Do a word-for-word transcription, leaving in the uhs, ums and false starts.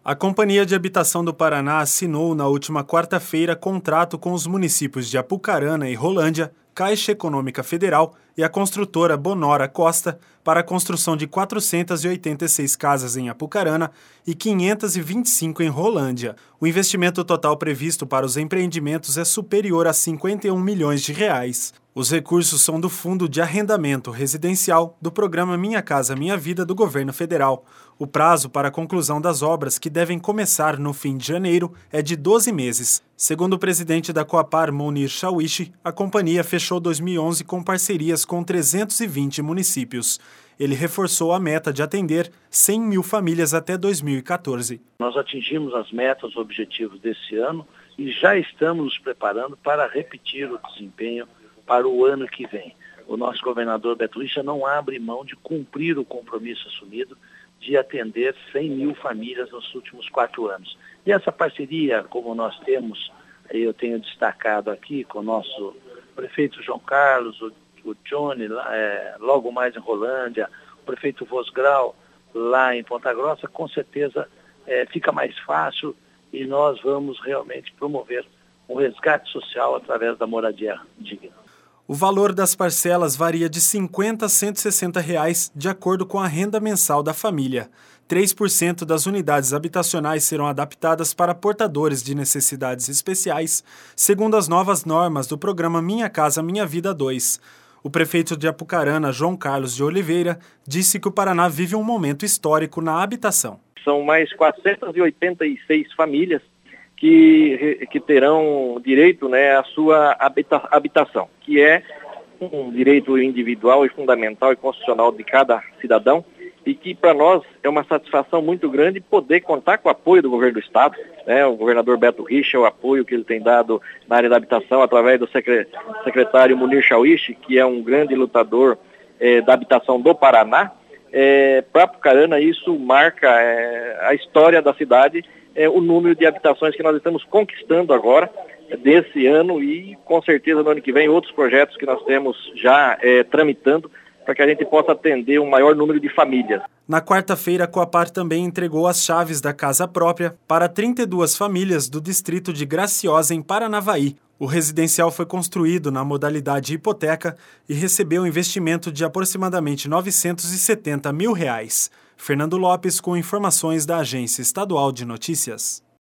A Companhia de Habitação do Paraná assinou na última quarta-feira contrato com os municípios de Apucarana e Rolândia, Caixa Econômica Federal e a construtora Bonora Costa para a construção de quatrocentas e oitenta e seis casas em Apucarana e quinhentas e vinte e cinco em Rolândia. O investimento total previsto para os empreendimentos é superior a cinquenta e um milhões de reais. Os recursos são do Fundo de Arrendamento Residencial do programa Minha Casa Minha Vida do Governo Federal. O prazo para a conclusão das obras, que devem começar no fim de janeiro, é de doze meses. Segundo o presidente da Coapar, Mounir Shawishi, a companhia fechou dois mil e onze com parcerias com trezentos e vinte municípios. Ele reforçou a meta de atender cem mil famílias até dois mil e quatorze. Nós atingimos as metas e objetivos desse ano e já estamos nos preparando para repetir o desempenho para o ano que vem. O nosso governador Beto Richa não abre mão de cumprir o compromisso assumido de atender cem mil famílias nos últimos quatro anos. E essa parceria, como nós temos, eu tenho destacado aqui com o nosso prefeito João Carlos, o, o Johnny, é, logo mais em Rolândia, o prefeito Vosgrau, lá em Ponta Grossa, com certeza é, fica mais fácil e nós vamos realmente promover um resgate social através da moradia digna. O valor das parcelas varia de cinquenta a cento e sessenta reais, de acordo com a renda mensal da família. três por cento das unidades habitacionais serão adaptadas para portadores de necessidades especiais, segundo as novas normas do programa Minha Casa Minha Vida dois. O prefeito de Apucarana, João Carlos de Oliveira, disse que o Paraná vive um momento histórico na habitação. São mais quatrocentas e oitenta e seis famílias Que, que terão direito, né, à sua habita, habitação, que é um direito individual e fundamental e constitucional de cada cidadão e que para nós é uma satisfação muito grande poder contar com o apoio do governo do estado, né, o governador Beto Richa, o apoio que ele tem dado na área da habitação através do secretário Mounir Shawishi, que é um grande lutador eh, da habitação do Paraná. É, para Apucarana isso marca é, a história da cidade, é, o número de habitações que nós estamos conquistando agora, é, desse ano e com certeza no ano que vem outros projetos que nós temos já é, tramitando para que a gente possa atender um maior número de famílias. Na quarta-feira, a Coapar também entregou as chaves da casa própria para trinta e duas famílias do distrito de Graciosa, em Paranavaí. O residencial foi construído na modalidade hipoteca e recebeu um investimento de aproximadamente novecentos e setenta mil reais. Fernando Lopes, com informações da Agência Estadual de Notícias.